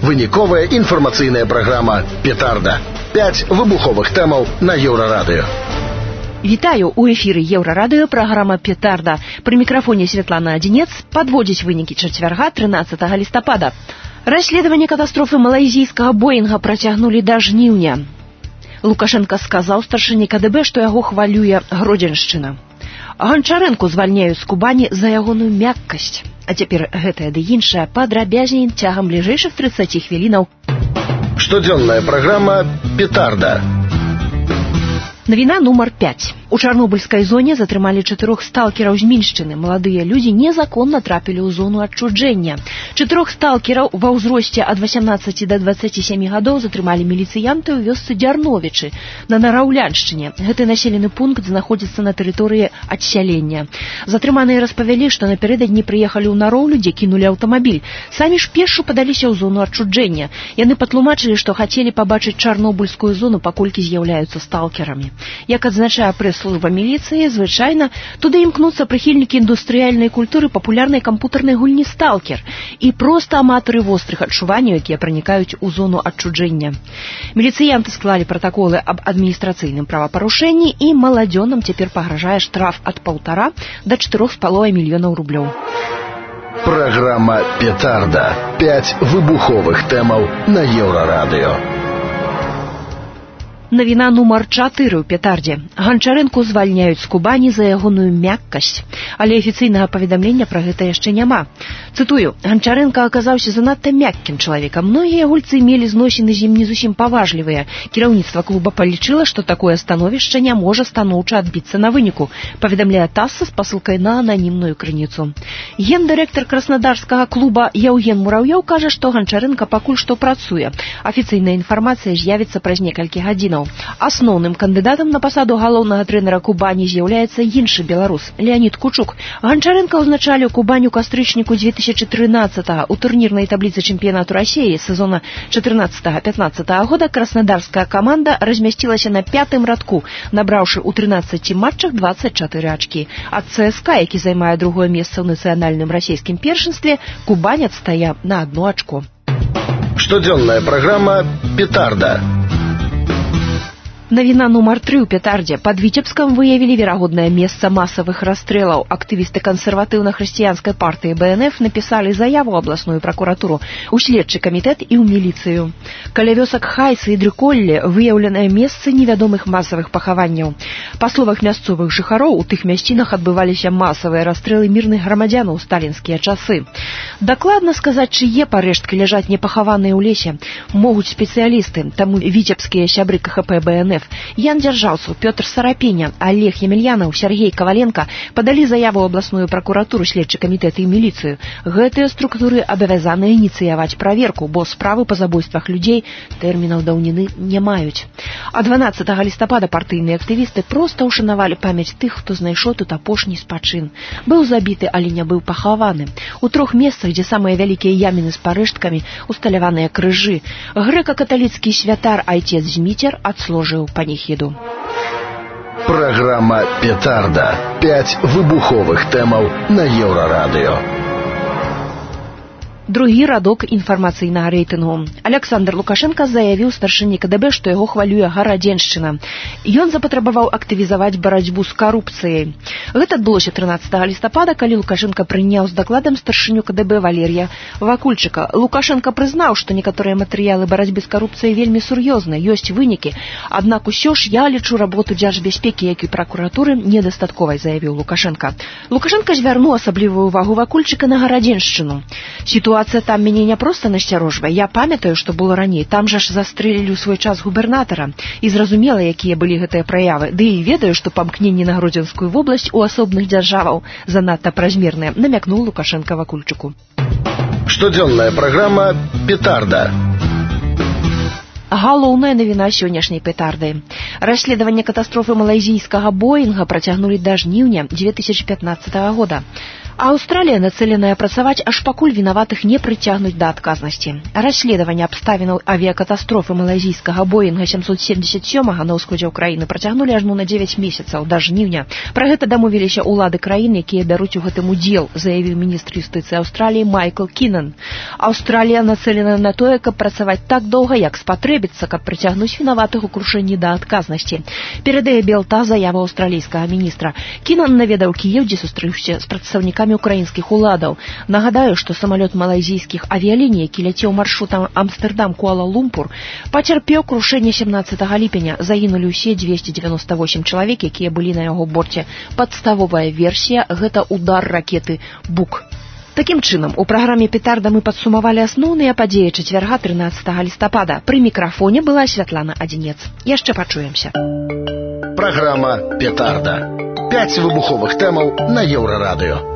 Выніковая інфармацыйная праграма «Петарда». 5 выбуховых тэмаў на Еўрарадыё. Вітаю, у эфіры Еўрарадыё, праграма «Петарда». Пры мікрафоне Светлана Адзінец. Падводзіць вынікі чацвярга 13 лістапада. Расследаванне катастрофы малайзійскага Боінга працягнулі да жніўня. Лукашенко сказаў старшыні КДБ, што яго хвалюе Гродзеншчына. Ганчарэнку звальняюць з Кубані за ягоную мяккасць. А цяпер гэтае ды іншае падрабязней цягам бліжэйшых 30 хвілінаў. Штодзённая праграма «Петарда». Навіна нумар 5. У Чарнобыльскай зоне затрымалі 4 сталкераў з Міншчыны. Маладыя людзі незаконна трапілі ў зону адчуджэння. 4 сталкераў ва ўзросце ад 18 до 27 гадоў затрымалі міліцыянты ў вёсцы Дзярновічы на Нараўляншчыне. Гэты населены пункт знаходзіцца на тэрыторыі адсялення. Затрыманыя распавялі, што напярэдадні прыехалі ў Нароўлю, дзе кінулі аўтамабіль. Самі ж пешшу падаліся ў зону адчуджэння. Яны патлумачылі, што хацелі пабачыць Чарнобыльскую зону, паколькі з'яўляюцца сталкерамі. Як адзначае прэс-служба міліцыі, звычайна туды імкнуцца прыхільнікі індустрыяльнай культуры папулярнай кампутарнай гульні «Сталкер» і проста аматары вострых адчуванняў, якія пранікаюць у зону адчуджэння. Міліцыянты склалі пратаколы аб адміністрацыйным правапарушэнні і маладзёнам цяпер пагражае штраф ад 1,5 до 4,5 мільёнаў рублёў. Праграма «Петарда». 5 выбуховых тэмаў на Еўрарадыё. Навіна нумар 4 ў Петардзе. Ганчарэнку звальняюць з Кубані за ягоную мяккасць. Але афіцыйнага паведамлення пра гэта яшчэ няма. Цытую, Ганчарэнка аказаўся занадта мяккім чалавекам. Многія гульцы мелі зносіны з ім не зусім паважлівыя. Кіраўніцтва клуба палічыла, што такое становішча не можа станоўча адбіцца на выніку, паведамляе ТАСС з пасылкай на ананімную крыніцу. Гендырэктар краснадарскага клуба Яўген Мураўёў кажа, што Ганчарэнка пакуль што працуе. Афіцыйная інфармацыя з'явіцца праз некалькі гадзінаў. Асноўным кандыдатам на пасаду галоўнага трэнера Кубані з'яўляецца іншы беларус Леанід Кучук. Ганчарэнка ўзначаліў Кубань у кастрычніку 2013-го. У турнірнай табліцы чэмпіянату Расіі сезона 14-15 года краснадарская каманда размясцілася на 5-м радку, набраўшы ў 13 матчах 24 ачкі. Ад ЦСКА, які займае другое месца ў нацыянальным расійскім першынстве, Кубань адстае на 1 ачко. Штодзённая праграма «Петарда». Навіна нумар 3 ў Петардзе. Пад Віцебскам выявілі верагоднае месца масавых расстрэлаў. Актывісты кансерватыўна-хрысціянскай партыі БНФ напісалі заяву ў абласную пракуратуру, у следчы камітэт і ў міліцыю. Каля вёсак Хайцы і Дрыколле выяўленае месцы невядомых масавых пахаванняў. Па словах мясцовых жыхароў, у тых мясцінах адбываліся масавыя расстрэлы мірных грамадзянаў у сталінскія часы. Дакладна сказаць, чые парэшткі ляжаць непахаваныя ў лесе, могуць спецыялісты, таму віцебскія сябры КХП БНФ Ян Дзяржаўцаў, Пётр Сарапеня, Олег Емельянаў, Сергей Каваленко падалі заяву ў абласную пракуратуру, следчы камітэт і міліцыю. Гэтыя структуры абавязаны ініцыяваць праверку, бо справы па забойствах людзей тэрмінаў даўніны не маюць. А 12 лістапада партыйныя актывісты проста ўшанавалі памяць тых, хто знайшоў тут апошні спачын. Быў забіты, але не быў пахаваны. У 3 месцах, дзе самыя вялікія яміны з парэшткамі, усталяваныя крыжы. Грэка-каталіцкі святар айцец Зміцер адслужыў паніхіду. Праграма «Петарда». 5 выбуховых тэмаў на Еўрарадыё. Другі радок інфармацыйнага рэйтынгу. Александр Лукашенко заявіў старшыні КДБ, што яго хвалюе Гарадзеншчына. Ён запатрабаваў актывізаваць барацьбу з карупцыяй. Гэта адбылося 13 лістапада, калі Лукашенко прыняў з дакладам старшыню КДБ Валерія Вакульчыка. Лукашенко прызнаў, што некаторыя матэрыялы барацьбы з карупцыяй вельмі сур'ёзныя, ёсць вынікі. Аднак усё ж я лічу работу дзяржбяспекі, як і пракуратуры, недастатковай, заявіў Лукашенко. Лукашенко звярнуў асаблівую ўвагу Вакульчыка на Гарадзеншчыну. Ситуация там мяне не просто насцярожвае. Я памятаю, што было раней. Там жа ж застрэлілі ў свой час губернатара. І зразумела, якія былі гэтыя праявы. Ды і ведаю, што памкненні на Гродзенскую вобласць у асобных дзяржаваў занадта празмерныя, намякнуў Лукашенко Вакульчыку. Штодзённая праграма «Петарда». Галоўная навіна сённяшняй петарды. Расследаванне катастрофы малайзійскага Боінга працягнулі да жніўня 2015 года. Аўстралія нацэленая працаваць, аж пакуль вінаватых не прыцягнуць да адказнасці. Расследаванне абставінаў авіякатастрофы малайзійскага Боінга 777 на ўсходзе краіны працягнулі ажно на 9 месяцаў да жніўня. Пра гэта дамовіліся ўлады краін, якія бяруць у гэтым удзел, заявіў міністр юстыцыі Аўстраліі Майкл Кінан. Аўстралія нацэлена на тое, каб працаваць так доўга, як спатрэбіцца, каб прыцягнуць вінаватых у крушэнні да адказнасці. Перадае Белта заяву аўстралійскага міністра. Кінан наведаў Кіеў, дзе сустрэўся з прадстаўнікамі украінскіх уладаў. Нагадаю, што самалёт малайзійскіх авіяліній, які ляцеў маршрутам Амстэрдам-Куала-Лумпур, пацярпеў крушэнне 17 ліпеня. Загінулі ўсе 298 чалавек, якія былі на яго борце. Падставовая версія – гэта удар ракеты «Бук». Такім чынам, у праграме «Петарда» мы падсумавалі асноўныя падзеі чацвярга 13 лістапада. Пры мікрафоне была Святлана Адзінец. Яшчэ пачуемся. Праграма «Петарда». 5 выбуховых тэмаў на Еўрарадыё.